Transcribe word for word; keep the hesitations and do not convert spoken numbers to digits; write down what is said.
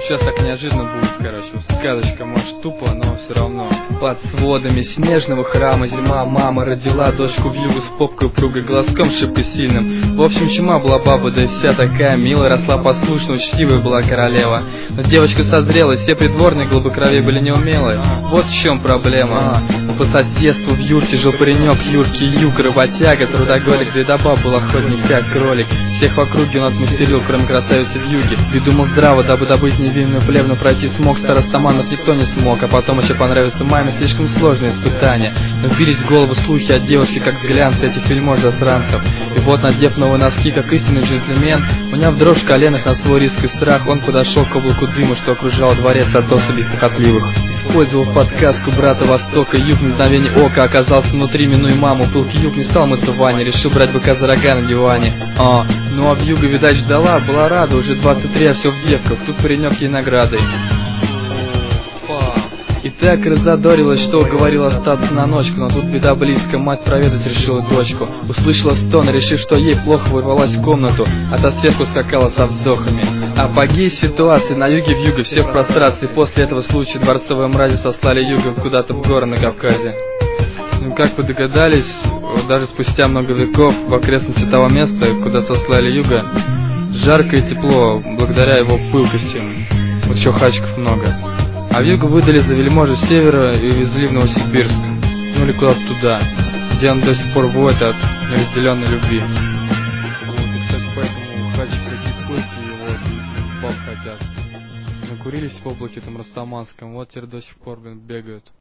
Сейчас так неожиданно будет, короче. Сказочка, может, тупо, но все равно. Под сводами снежного храма зима. Мама родила дочку в югу с попкой упругой, глазком шибко сильным. В общем, чума была баба, да и вся такая милая. Росла послушно, учтивая была королева. Но девочка созрела, все придворные глубокровей были неумелые. Вот в чем проблема. По соседству в юрте жил паренек Юркий Юг, работяга, трудоголик, да и до баб был охотник, как кролик. Всех в округе он отмастерил, кроме красавицы в юге. Придумал здраво, дабы добыть невинную плевну, пройти смог. Старостаманов никто не смог, а потом еще понравился маме слишком сложные испытания. Но вбились в голову слухи от девушки, как взгляд с этих вельмож засранцев. И вот, надев новые носки, как истинный джентльмен, уняв дрожь в коленах на свой риск и страх, он подошел к облаку дыма, что окружал дворец от особей похотливых. Использовал подсказку брата Востока, Юг на мгновение ока оказался внутри, минуя маму. Пылкий Юг не стал мыться в ванне, решил брать быка за рога на диване. А, ну а вьюга, видать, ждала, была рада, уже двадцать три, а все в девках, тут паренек ей наградой. И так разодорилась, что уговорила остаться на ночку. Но тут беда близко, мать проведать решила дочку. Услышала стон, решив, что ей плохо, ворвалась в комнату, а та сверху скакала со вздохами. Апогей ситуации на юге вьюга, все в прострации. После этого случая дворцовые мрази сослали юга куда-то в горы на Кавказе. Ну, как вы догадались, даже спустя много веков в окрестности того места, куда сослали юга, жарко и тепло, благодаря его пылкости. Вот еще хачков много. А вьюгу выдали за вельможи севера и увезли в Новосибирск. Ну или куда-то туда, где он до сих пор воет от неразделенной любви. Вот, и, кстати, поэтому хачки такие пылкие, вот, баб хотят. Накурились в облаке там растаманском, вот теперь до сих пор, блин, бегают.